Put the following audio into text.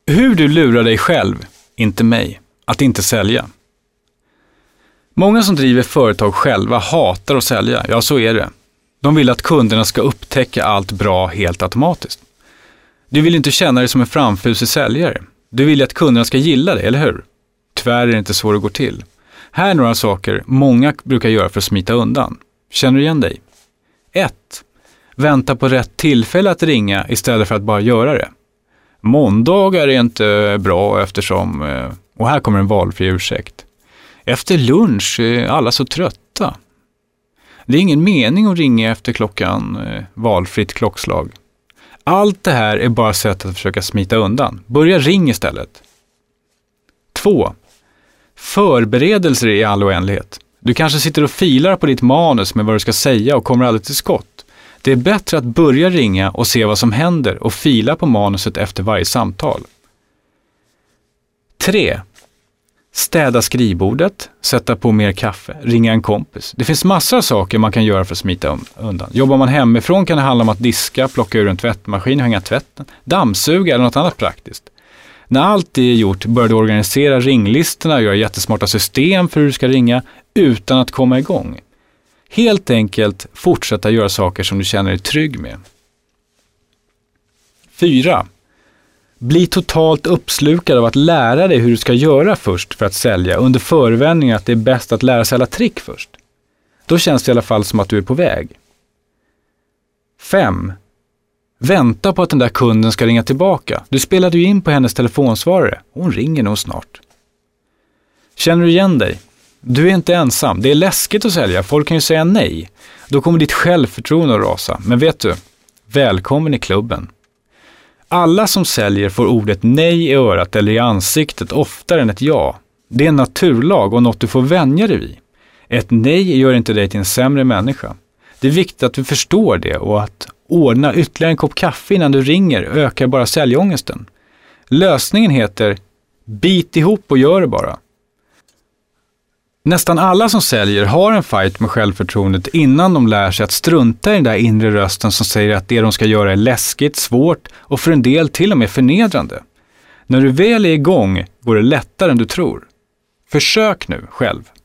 Hur du lurar dig själv, inte mig, att inte sälja. Många som driver företag själva hatar att sälja, ja så är det. De vill att kunderna ska upptäcka allt bra helt automatiskt. Du vill inte känna dig som en framfusig säljare. Du vill att kunderna ska gilla det, eller hur? Tyvärr är det inte så det går till. Här är några saker många brukar göra för att smita undan. Känner du igen dig? 1. Vänta på rätt tillfälle att ringa istället för att bara göra det. Måndagar är inte bra eftersom, och här kommer en valfri ursäkt. Efter lunch är alla så trötta. Det är ingen mening att ringa efter klockan valfritt klockslag. Allt det här är bara sätt att försöka smita undan. Börja ring istället. 2. Förberedelser i all oändlighet. Du kanske sitter och filar på ditt manus med vad du ska säga och kommer aldrig till skott. Det är bättre att börja ringa och se vad som händer och fila på manuset efter varje samtal. 3. Städa skrivbordet, sätta på mer kaffe, ringa en kompis. Det finns massor av saker man kan göra för att smita undan. Jobbar man hemifrån kan det handla om att diska, plocka ur en tvättmaskin, hänga tvätten, dammsuga eller något annat praktiskt. När allt det är gjort börjar du organisera ringlistorna, göra jättesmarta system för hur du ska ringa utan att komma igång. Helt enkelt fortsätta göra saker som du känner dig trygg med. 4. Bli totalt uppslukad av att lära dig hur du ska göra först för att sälja under förevändning att det är bäst att lära sig alla trick först. Då känns det i alla fall som att du är på väg. 5. Vänta på att den där kunden ska ringa tillbaka. Du spelade ju in på hennes telefonsvarare. Hon ringer nog snart. Känner du igen dig? Du är inte ensam. Det är läskigt att sälja. Folk kan ju säga nej. Då kommer ditt självförtroende att rasa. Men vet du, välkommen i klubben. Alla som säljer får ordet nej i örat eller i ansiktet oftare än ett ja. Det är en naturlag och något du får vänja dig vid. Ett nej gör inte dig till en sämre människa. Det är viktigt att du förstår det och att ordna ytterligare en kopp kaffe innan du ringer ökar bara säljångesten. Lösningen heter bit ihop och gör det bara. Nästan alla som säljer har en fight med självförtroendet innan de lär sig att strunta i den där inre rösten som säger att det de ska göra är läskigt, svårt och för en del till och med förnedrande. När du väl är igång går det lättare än du tror. Försök nu själv.